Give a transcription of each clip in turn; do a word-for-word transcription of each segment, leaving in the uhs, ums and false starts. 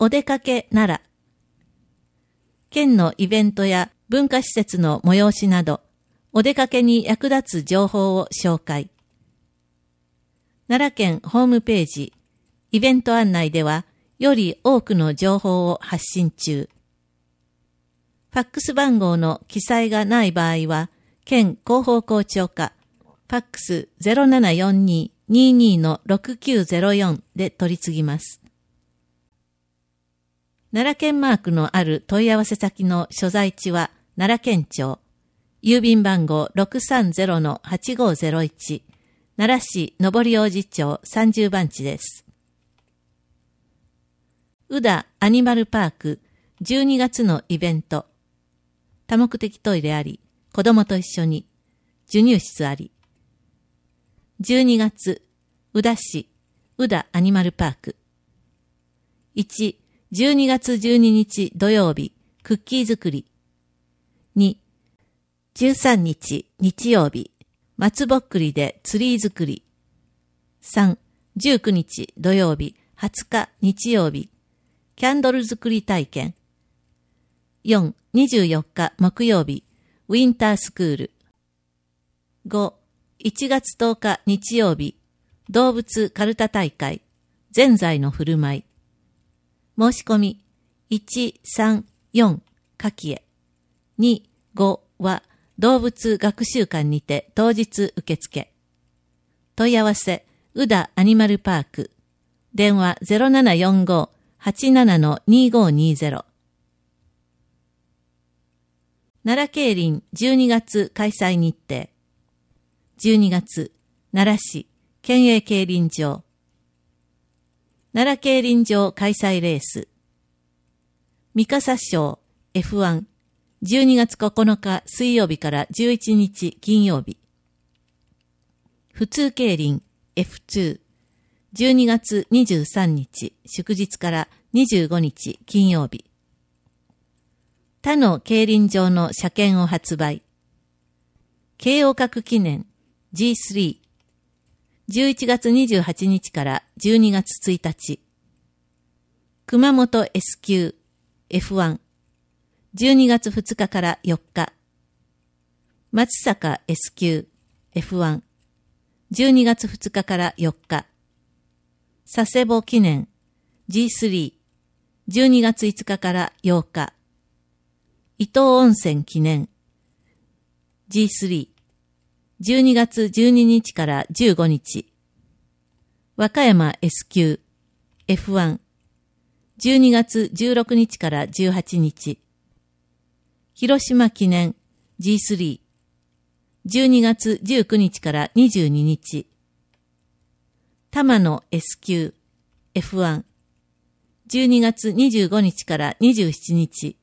お出かけ奈良。県のイベントや文化施設の催しなど、お出かけに役立つ情報を紹介。奈良県ホームページ、イベント案内では、より多くの情報を発信中。ファックス番号の記載がない場合は、県広報校長課、ファックス ゼロななよんに にじゅうに のろくきゅうゼロよん で取り次ぎます。奈良県マークのある問い合わせ先の所在地は奈良県庁、郵便番号 ろくさんゼロのはちごゼロいち、奈良市上り王子町さんじゅう番地です。宇田アニマルパークじゅうにがつのイベント。多目的トイレあり、子供と一緒に、授乳室あり。じゅうにがつ、宇田市、宇田アニマルパーク。いち、じゅうにがつじゅうににち土曜日、クッキー作り。に、じゅうさんにち日曜日、松ぼっくりでツリー作り。さん、じゅうくにち土曜日、はつか日曜日、キャンドル作り体験。よん、にじゅうよっか木曜日、ウィンタースクール。ご、いちがつとおか日曜日、動物カルタ大会、ぜんざいの振る舞い。申し込み、いち、さん、よん、下記へ。に、ごは、動物学習館にて当日受付。問い合わせ、宇田アニマルパーク。電話 ゼロななよんご はちなな にごにゼロ。奈良競輪じゅうにがつ開催日程。じゅうにがつ、奈良市、県営競輪場。奈良競輪場開催レース。三笠賞 エフワン、じゅうにがつここのか水曜日からじゅういちにち金曜日。普通競輪 エフツー、じゅうにがつにじゅうさんにち祝日からにじゅうごにち金曜日。他の競輪場の車券を発売。慶応閣記念 ジースリー、じゅういちがつにじゅうはちにちからじゅうにがつついたち。熊本 エスきゅう、エフワン、じゅうにがつふつかからよっか。松阪 エスきゅう、エフワン、じゅうにがつふつかからよっか。佐世保記念 ジースリー、じゅうにがついつかからようか。伊東温泉記念 ジースリー、じゅうにがつじゅうににちからじゅうごにち。和歌山 エスきゅう、エフワン、じゅうにがつじゅうろくにちからじゅうはちにち。広島記念 ジースリー、じゅうにがつじゅうくにちからにじゅうににち。玉野 エスきゅう、エフワン、じゅうにがつにじゅうごにちからにじゅうしちにち。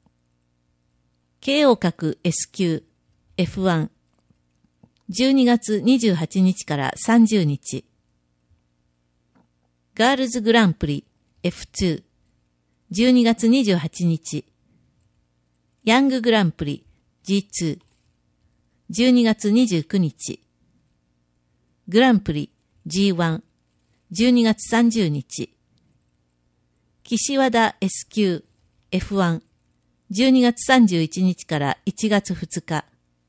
慶応閣 エスきゅう、エフワン、じゅうにがつにじゅうはちにちからさんじゅうにち。ガールズグランプリ エフツー、じゅうにがつにじゅうはちにち。ヤンググランプリ ジーツー、じゅうにがつにじゅうくにち。グランプリ ジーワン、じゅうにがつさんじゅうにち。岸和田 エスきゅう、エフワン、じゅうにがつさんじゅういちにちからいちがつふつか。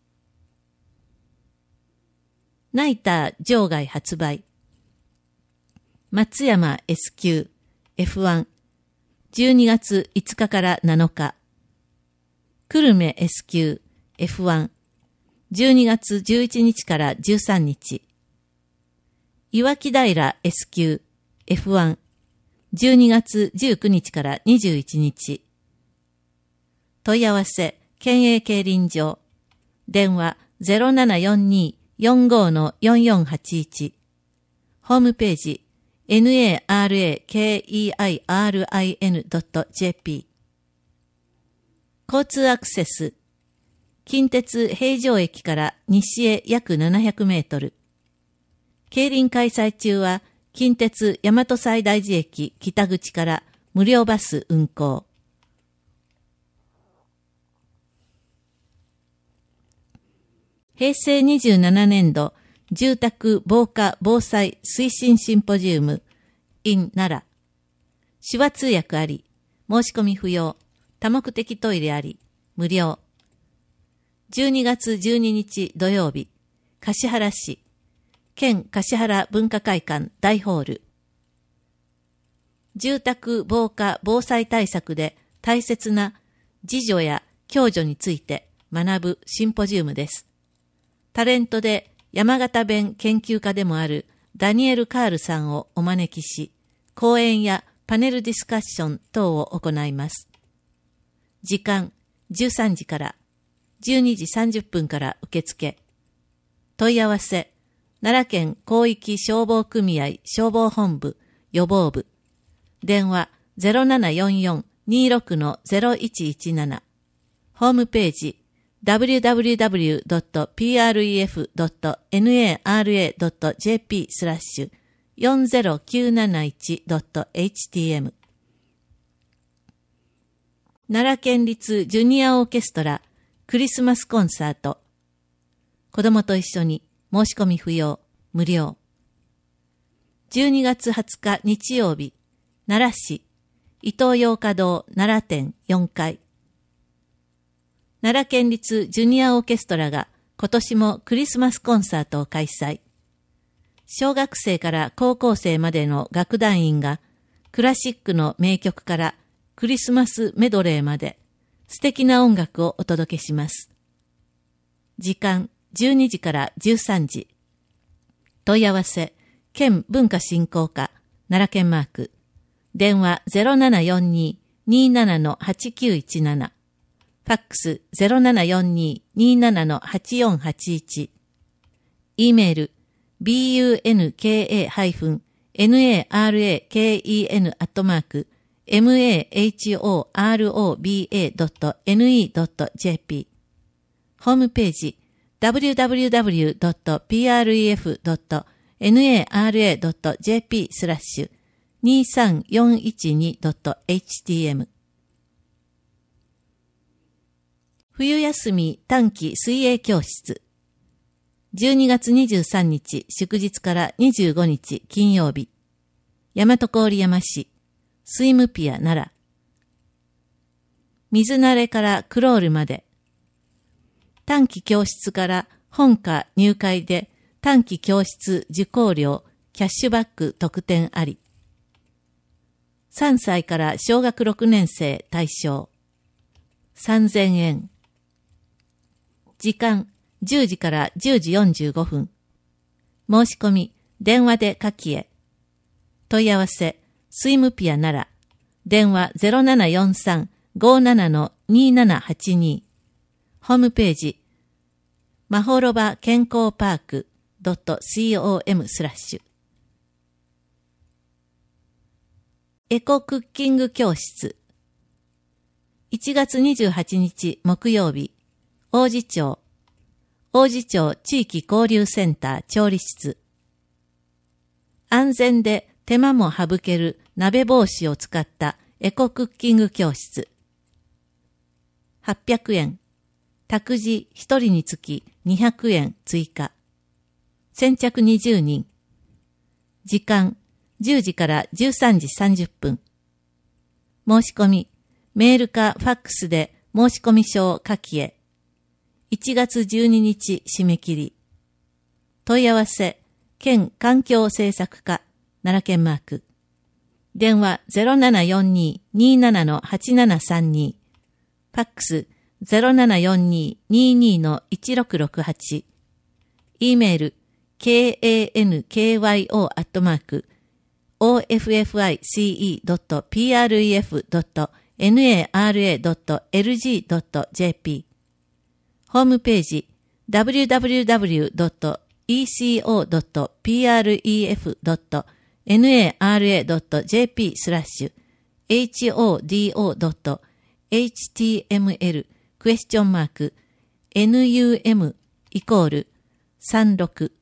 ナイター場外発売。松山 エスきゅう、エフワン、じゅうにがついつかからなのか。久留米 エスきゅう、エフワン、じゅうにがつじゅういちにちからじゅうさんにち。岩木平 エスきゅう、エフワン、じゅうにがつじゅうくにちからにじゅういちにち。問い合わせ、県営競輪場。電話 ゼロななよんに よんご のよんよんはちいち。ホームページ、ナラケイアリンドットジェーピー。交通アクセス。近鉄平城駅から西へ約ななひゃくメートル。競輪開催中は、近鉄大和西大寺駅北口から無料バス運行。へいせいにじゅうななねんど住宅防火防災推進シンポジウム in 奈良。手話通訳あり。 申し込み不要。多目的トイレあり、無料。じゅうにがつじゅうににち土曜日、橿原市、県橿原文化会館大ホール。住宅防火防災対策で大切な自助や共助について学ぶシンポジウムです。タレントで山形弁研究家でもあるダニエル・カールさんをお招きし、講演やパネルディスカッション等を行います。時間じゅうさんじから、じゅうにじさんじゅっぷんから受付。問い合わせ、奈良県広域消防組合消防本部予防部。電話 ゼロななよんよん にーろく ゼロいちいちなな。ホームページ ダブリューダブリューダブリュードットピーアールイーエフドットナラドットジェーピー スラッシュよんゼロきゅうなないちドットエイチティーエム。奈良県立ジュニアオーケストラクリスマスコンサート。子供と一緒に申し込み不要、無料。じゅうにがつはつか日曜日、奈良市伊東洋華堂奈良店よんかい。奈良県立ジュニアオーケストラが今年もクリスマスコンサートを開催。小学生から高校生までの楽団員がクラシックの名曲からクリスマスメドレーまで素敵な音楽をお届けします。時間じゅうにじからじゅうさんじ。問い合わせ、県文化振興課奈良県マーク。電話 ゼロななよんに にーなな はちきゅういちなな。ファックス ゼロななよんに にーなな はちよんはちいち。e メール ビーユーエヌケーエーナラケン アットマーク マホロバ ドットネー ドット ジェーピー。ホームページ ダブリューダブリューダブリュードットピーアールイーエフドットナラドットジェーピー スラッシュにさんよんいちにドットエイチティーエム。冬休み短期水泳教室。じゅうにがつにじゅうさんにち祝日からにじゅうごにち金曜日。大和郡山市スイムピア奈良。水慣れからクロールまで。短期教室から本科入会で短期教室受講料キャッシュバック特典あり。さんさいから小学ろくねん生対象。さんぜんえん。時間じゅうじからじゅうじよんじゅうごふん。申し込み電話で下記へ。問い合わせスイムピア奈良。電話 ゼロななよんさん ごーなな にーななはちに。ホームページまほろば健康パーク .com スラッシュ。エコクッキング教室。いちがつにじゅうはちにち木曜日、王子町、王子町地域交流センター調理室。安全で手間も省ける鍋帽子を使ったエコクッキング教室。はっぴゃくえん。託児ひとりにつきにひゃくえん追加。先着にじゅうにん。時間じゅうじからじゅうさんじさんじゅっぷん。申し込み、メールかファックスで申し込み書を書きへ。いちがつじゅうににち締め切り。問い合わせ、県環境政策課、奈良県マーク。電話 ゼロななよんに にーなな はちななさんに。ファックス ゼロななよんに にーにー いちろくろくはち。e メール ケーエーエヌケーワイオー アットマーク オーエフエフアイシーイー ドット ピーアールイーエフ ドット ナラ ドット エルジー ドット ジェーピー。ホームページ ダブリューダブリューダブリュー ドット イーシーオー ドット ピーアールイーエフ ドット ナラ ドット ジェーピー スラッシュ エイチオーディーオー ドット エイチティーエムエル クエスチョンマーク エヌユーエム イコールさんじゅうろく。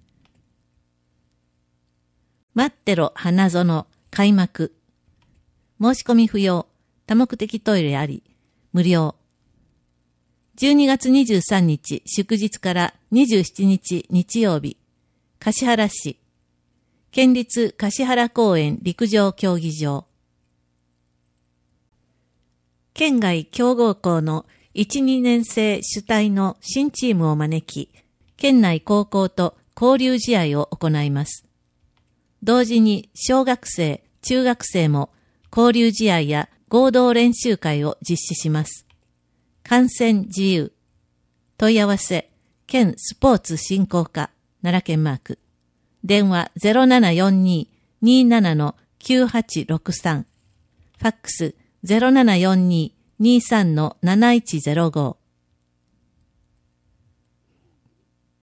待ってろ花園開幕。申し込み不要。多目的トイレあり。無料。じゅうにがつにじゅうさんにち祝日からにじゅうしちにち日曜日。橿原市。県立橿原公園陸上競技場。 県外強豪校のいち、にねん生主体の新チームを招き、県内高校と交流試合を行います。同時に小学生、中学生も交流試合や合同練習会を実施します。観戦自由。問い合わせ、県スポーツ振興課、奈良県マーク。電話 ゼロななよんに にーなな のきゅうはちろくさん。ファックス ゼロななよんに にーさん のなないちゼロご。